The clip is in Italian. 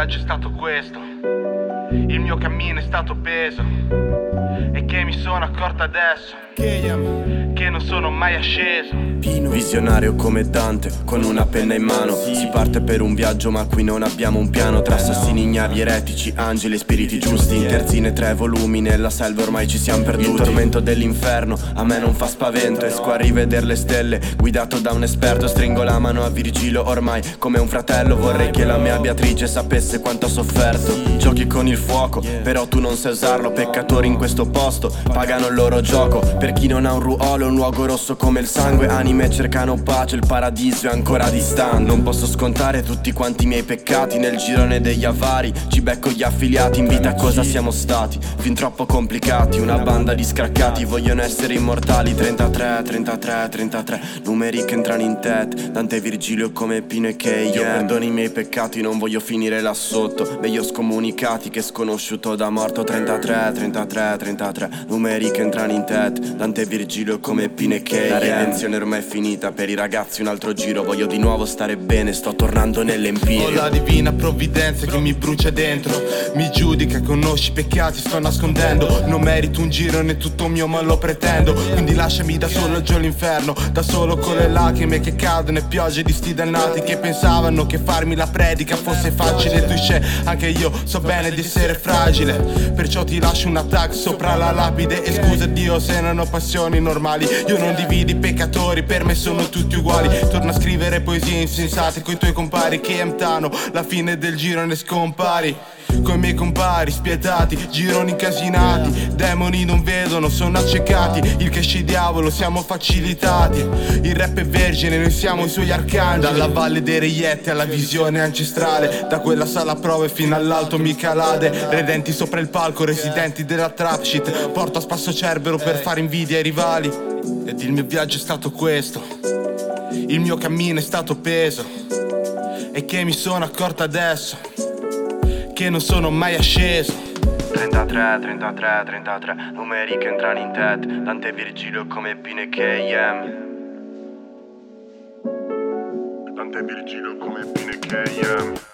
viaggio è stato questo, il mio cammino è stato peso, e che mi sono accorto adesso che non sono mai asceso. Visionario come Dante, con una penna in mano. Si parte per un viaggio ma qui non abbiamo un piano. Tra assassini ignavi, eretici, angeli e spiriti giusti. In terzine 3 volumi, nella selva ormai ci siamo perduti. Il tormento dell'inferno a me non fa spavento. Esco a rivedere le stelle, guidato da un esperto. Stringo la mano a Virgilio ormai come un fratello. Vorrei che la mia Beatrice sapesse quanto ho sofferto. Giochi con il fuoco, però tu non sai usarlo. Peccatori in questo posto pagano il loro gioco. Per chi non ha un ruolo, un luogo rosso come il sangue. Anime cercano pace, il paradiso è ancora distante. Non posso scontare tutti quanti i miei peccati. Nel girone degli avari ci becco gli affiliati. In vita cosa siamo stati? Fin troppo complicati. Una banda di scraccati vogliono essere immortali. 33, 33, 33 numeri che entrano in tet. Dante e Virgilio come Pino e K. Io perdono i miei peccati, non voglio finire là sotto. Meglio scomunicati che sconosciuto da morto. 33, 33, 33 numeri che entrano in tet. Dante e Virgilio come Pino e K. La redenzione ormai è finita, per i ragazzi un altro giro. Voglio di nuovo stare bene, sto tornando nell'empirio. Ho la divina provvidenza che mi brucia dentro, mi giudica, conosci i peccati, sto nascondendo. Non merito un giro né tutto mio ma lo pretendo. Quindi lasciami da solo giù all'inferno, da solo con le lacrime che cadono e piogge di sti dannati che pensavano che farmi la predica fosse facile. Tu c'è, anche io so bene di essere fragile, perciò ti lascio un attacco sopra la lapide. E scusa Dio se non ho passioni normali. Io non divido i peccatori, per me sono tutti uguali. Torna a scrivere poesie insensate coi tuoi compari che emtano, la fine del giro ne scompari. Coi miei compari spietati, gironi incasinati. Demoni non vedono, sono accecati. Il cash diavolo, siamo facilitati. Il rap è vergine, noi siamo i suoi arcangeli. Dalla valle dei reietti alla visione ancestrale, da quella sala prove fino all'alto Micalade. Redenti sopra il palco, residenti della trap shit. Porto a spasso Cerbero per fare invidia ai rivali. Ed il mio viaggio è stato questo, il mio cammino è stato peso, e che mi sono accorto adesso che non sono mai asceso. 33, 33, 33 numeri che entrano in tet. Dante e Virgilio come Pino e KM. Dante e Virgilio come Pino e KM.